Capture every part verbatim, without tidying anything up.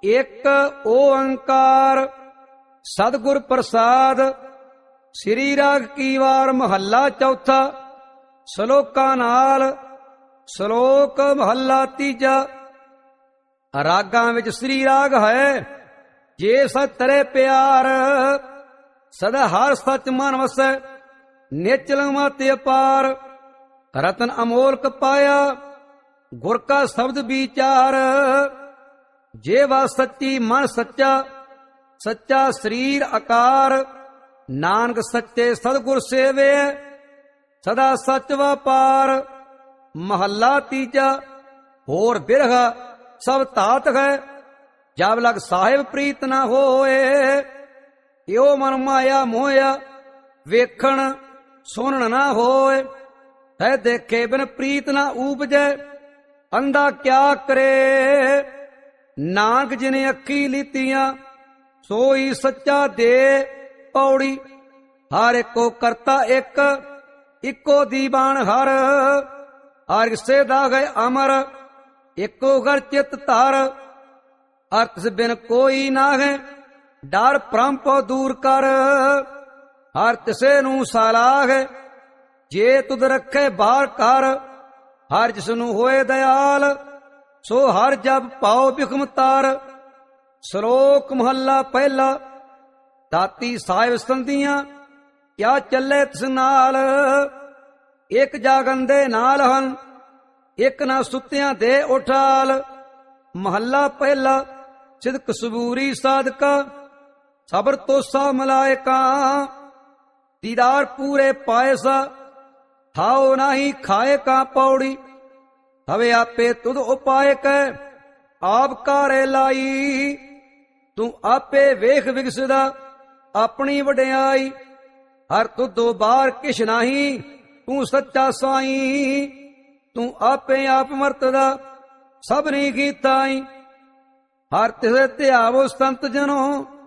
ਇੱਕ ਓੰਕਾਰ ਸਤਿਗੁਰ ਪ੍ਰਸਾਦ। ਸ੍ਰੀ ਰਾਗ ਕੀ ਵਾਰ ਮਹੱਲਾ ਚੌਥਾ। ਸ਼ਲੋਕਾਂ ਨਾਲ। ਸ਼ਲੋਕ ਮਹੱਲਾ ਤੀਜਾ। ਰਾਗਾਂ ਵਿੱਚ ਸ੍ਰੀ ਰਾਗ ਹੈ, ਜੇ ਸਚ ਤਰੇ ਪਿਆਰ। ਸਦਾ ਹਰ ਸੱਚ ਮਨ ਵਸੈ, ਨਿਚਲ ਮਤ ਅਪਾਰ। ਰਤਨ ਅਮੋਲਕ ਪਾਇਆ, ਗੁਰ ਕਾ ਸ਼ਬਦ ਵਿਚਾਰ। ਜੇ ਵਾ ਸੱਚੀ ਮਨ ਸੱਚਾ, ਸੱਚਾ ਸਰੀਰ ਆਕਾਰ। ਨਾਨਕ ਸੱਚੇ ਸਤਿਗੁਰ ਸੇਵੇ, ਸਦਾ ਸੱਚ ਵਪਾਰ। ਮਹੱਲਾ ਤੀਜਾ। ਹੋਰ ਬਿਰਹਾ ਸਭ ਧਾਤ ਹੈ, ਜਬ ਲਗ ਸਾਹਿਬ ਪ੍ਰੀਤ ਨਾ ਹੋਏ। ਇਉ ਮਨ ਮਾਇਆ ਮੋਇਆ, ਵੇਖਣ ਸੁਣਨ ਨਾ ਹੋਏ। ਹੈ ਦੇਖੇ ਬਿਨ ਪ੍ਰੀਤ ਨਾ ਊਪਜੈ, ਅੰਧਾ ਕਿਆ ਕਰੇ। ਨਾਨਕ ਜਿਨੇ ਅੱਖੀ ਲੀਤੀਆਂ, ਸੋਈ ਸੱਚਾ ਦੇ ਪੌੜੀ। ਹਰ ਇੱਕੋ ਕਰਤਾ ਇੱਕ, ਇੱਕੋ ਦੀਵਾਨ ਹਰ। ਹਰ ਕਿਸੇ ਦਾ ਗਏ ਅਮਰ, ਇੱਕੋ ਘਰ ਚਿਤ ਧਰ। ਅਰਥ ਬਿਨ ਕੋਈ ਨਾਹੈ, ਡਰ ਭ੍ਰਮ ਪਉ ਦੂਰ ਕਰ। ਹਰ ਕਿਸੇ ਨੂੰ ਸਲਾਹ, ਜੇ ਤੁਧ ਰੱਖੇ ਬਾਹਰ ਕਰ। ਹਰ ਜਿਸ ਨੂੰ ਹੋਏ ਦਿਆਲ, ਸੋ ਹਰ ਜਬ ਪਾਉ ਬਿਖਮ ਤਾਰ। ਸ਼ਲੋਕ ਮਹੱਲਾ ਪਹਿਲਾ। ਦਾਤੀ ਸਾਹਿਬ ਸੰਧੀਆਂ, ਕਿਆ ਚੱਲੇ ਤਿਸ ਨਾਲ। ਇੱਕ ਜਾਗਨ ਦੇ ਨਾਲ ਹਨ, ਇੱਕ ਨਾ ਸੁੱਤਿਆਂ ਦੇ ਉਠਾਲ। ਮਹੱਲਾ ਪਹਿਲਾ। ਸਿਦਕ ਸਬੂਰੀ ਸਾਧਕਾ, ਸਬਰ ਤੋਸਾ ਮਲਾਇਕਾ। ਦੀਦਾਰ ਪੂਰੇ ਪਾਇਸਾ, ਥਾਉ ਨਾਹੀ ਖਾਏ ਕਾ ਪੌੜੀ। ਹਵੇ ਆਪੇ ਤੁਧ ਉਪਾਇ ਕੈ, ਆਪ ਕਾਰੇ ਲਾਈ। ਤੂੰ ਆਪੇ ਵੇਖ ਵਿਗਸਦਾ, ਆਪਣੀ ਵਡਿਆਈ। ਹਰ ਤੁਧੋ ਬਾਹਰ ਕਿਛ ਨਾਹੀ, ਤੂੰ ਸੱਚਾ ਸਾਈ। ਤੂੰ ਆਪੇ ਆਪ ਵਰਤਦਾ, ਸਭਨੀ ਕੀਤਾਈ। ਹਰ ਤਿਸੇ ਧਿਆਵੋ ਸੰਤ ਜਨੋ,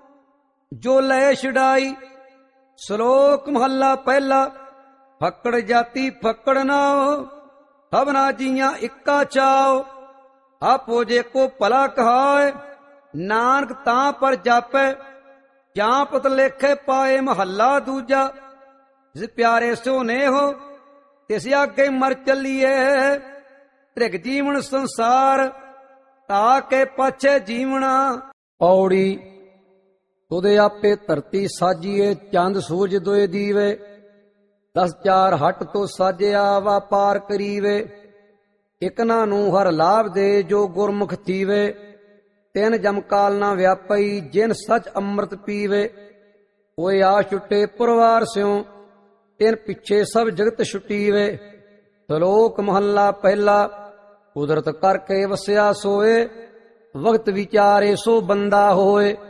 ਜੋ ਲੈ ਛਡਾਈ। ਸ਼ਲੋਕ ਮਹੱਲਾ ਪਹਿਲਾ। ਫੱਕੜ ਜਾਤੀ ਫੱਕੜ ਨਾਉ, ਸਭਨਾ ਜੀਆਂ ਇੱਕਾ ਚਾਉ। ਆਪੋ ਜੇ ਕੋ ਭਲਾ ਕਹਾਏ, ਨਾਨਕ ਤਾਂ ਪਰ ਜਾਪੈ। ਜਾਂ ਪਤ ਲੇਖੇ ਪਾਏ। ਮਹੱਲਾ ਦੂਜਾ। ਜਿਸ ਪਿਆਰੇ ਸੋ ਨੇਹੋ, ਤਿਸ ਆਗੇ ਮਰ ਚੱਲੀਏ। ਤ੍ਰਿਗ ਜੀਵਨ ਸੰਸਾਰ, ਤਾ ਕੇ ਪਾਛੇ ਜੀਵਣਾ। ਪੌੜੀ। ਤੁਦੇ ਆਪੇ ਧਰਤੀ ਸਾਜੀਏ, ਚੰਦ ਸੂਰਜ ਦੋਏ ਦੀਵੇ। ਦਸ ਚਾਰ ਹੱਟ ਤੋਂ ਸਾਜਿਆ, ਵਾਪਾਰ ਕਰੀਵੇ। ਇਕਨਾ ਨੂੰ ਹਰ ਲਾਭ ਦੇ, ਜੋ ਗੁਰਮੁਖ ਥੀਵੇ। ਤਿੰਨ ਜਮਕਾਲ ਨਾ ਵਿਆਪਈ, ਜਿਨ ਸਚ ਅੰਮ੍ਰਿਤ ਪੀਵੇ। ਹੋਏ ਆ ਛੁੱਟੇ ਪਰਵਾਰ ਸਿਉ, ਤਿਨ ਪਿੱਛੇ ਸਭ ਜਗਤ ਛੁਟੀਵੇ। ਸ਼ਲੋਕ ਮਹੱਲਾ ਪਹਿਲਾ। ਕੁਦਰਤ ਕਰਕੇ ਵਸਿਆ ਸੋਏ, ਵਕਤ ਵਿਚਾਰੇ ਸੋ ਬੰਦਾ ਹੋਏ।